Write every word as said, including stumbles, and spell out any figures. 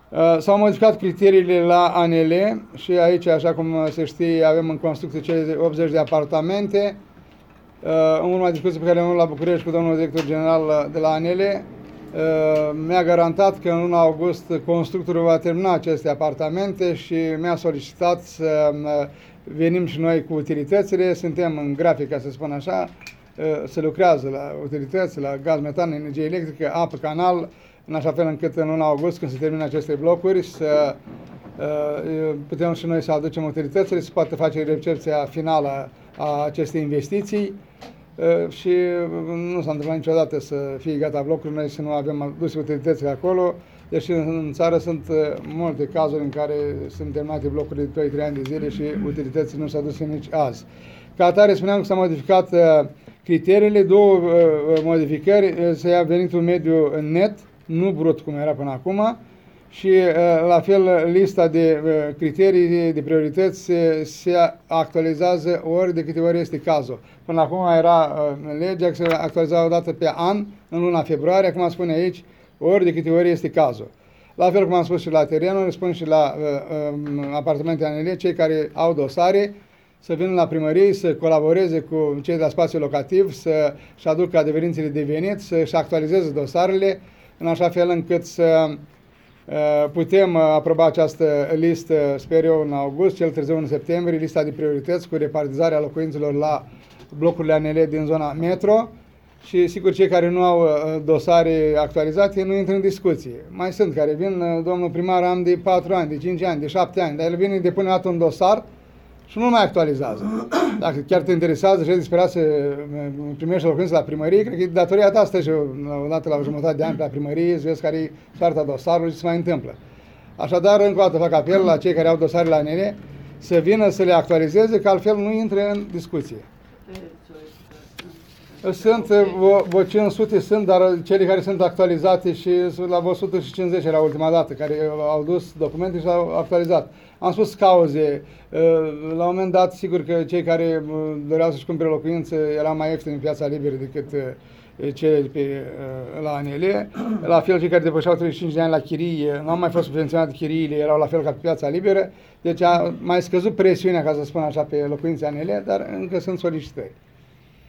S-au modificat criteriile la A N L și aici, așa cum se știe, avem în construcție cele optzeci de apartamente. În urma discuției pe care am avut la București cu domnul director general de la A N L, mi-a garantat că în luna august constructorul va termina aceste apartamente și mi-a solicitat să venim și noi cu utilitățile. Suntem în grafic, ca să spun așa, se lucrează la utilități, la gaz, metan, energie electrică, apă, canal, în așa fel încât în luna august, când se termină aceste blocuri, să putem și noi să aducem utilitățile, să poată face recepția finală a acestei investiții. Și nu s-a întâmplat niciodată să fie gata blocuri, noi să nu avem aduse utilitățile acolo, deși în țară sunt multe cazuri în care sunt terminate blocuri de doi trei ani de zile și utilitățile nu s-au adus nici azi. Ca atare, spuneam că s-au modificat criteriile, două modificări, să ia venitul mediu net, nu brut cum era până acum, și la fel lista de criterii de priorități se, se actualizează ori de câte ori este cazul. Până acum era legea că se actualiza o dată pe an, în luna februarie, acum spune aici, ori de câte ori este cazul. La fel cum am spus și la terenuri, spun și la uh, apartamente A N L, cei care au dosare, să vină la primărie, să colaboreze cu cei de la spațiu locativ, să-și aducă adeverințele de venit, să-și actualizeze dosarele, în așa fel încât să putem aproba această listă, sper eu, în august, cel târziu în septembrie, lista de priorități cu repartizarea locuințelor la blocurile A N L din zona metro și, sigur, cei care nu au dosare actualizate nu intră în discuție. Mai sunt care vin, domnul primar, am de patru ani, de cinci ani, de șapte ani, dar el vine, depune dată un dosar și nu mai actualizează. Dacă chiar te interesează și ești disperat să primești locuință la primărie, cred că e datoria ta să o dată la o jumătate de ani pe la primărie, să vezi care e soarta dosarului și ce se mai întâmplă. Așadar, încă o dată fac apel la cei care au dosare la A N L să vină să le actualizeze, că altfel nu intre în discuție. Sunt vreo cinci sute, sunt, dar cele care sunt actualizate și la o sută cincizeci era ultima dată, care au dus documente și au actualizat. Am spus cauze. La un moment dat, sigur că cei care doreau să-și cumpere locuință erau mai ieftini în piața liberă decât cele pe, la A N L. La fel, cei care depășeau treizeci și cinci de ani la chirie, nu au mai fost subvenționate chiriile, erau la fel ca pe piața liberă. Deci a mai scăzut presiunea, ca să spun așa, pe locuințe A N L, dar încă sunt solicitări.